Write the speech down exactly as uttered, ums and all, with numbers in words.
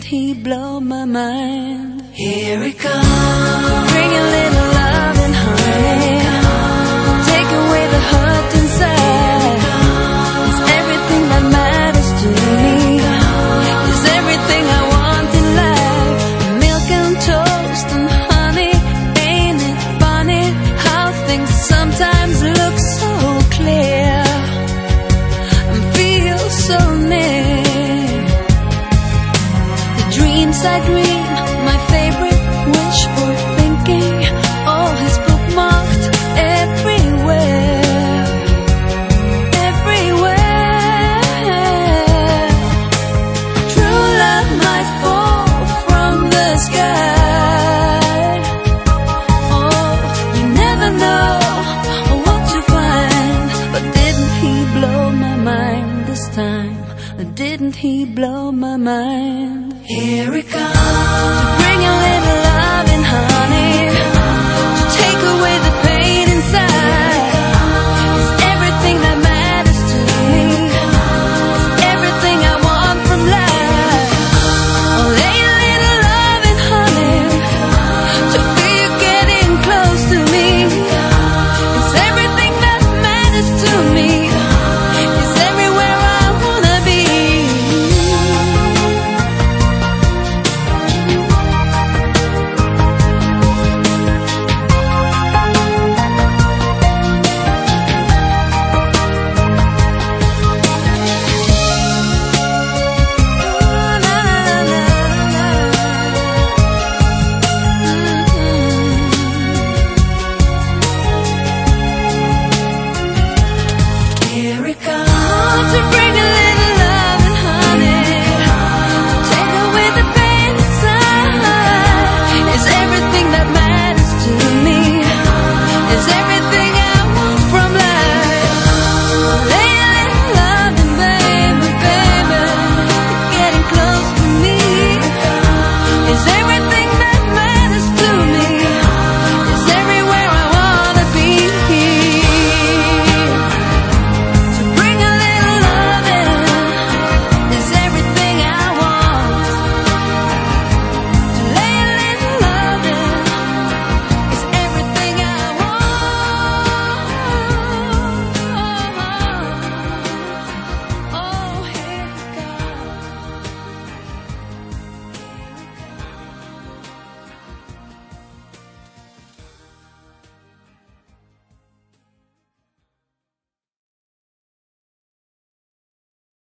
he blow my mind? Here it comes. Bring a little love and honey. Take away the hurt inside. It's everything that matters to me. It's everything I want in life. Milk and toast and honey. Ain't it funny how things sometimes look so clear and feel so near? The dreams I dream, my favorite wishful thinking, all is bookmarked everywhere, everywhere. True love might fall from the sky. Oh, you never know what you find. But didn't he blow my mind this time? Didn't he blow my mind? Here it comes. Bring a little love and honey. Take away the pain inside. It's everything that matters to me. It's everything I want from life. Oh, lay a little love and honey to feel you getting close to me. It's everything that matters to me. It's everywhere I wanna be. Here it comes to bring a little love and honey, take away the pain inside. It's everything that matters to me. It's everything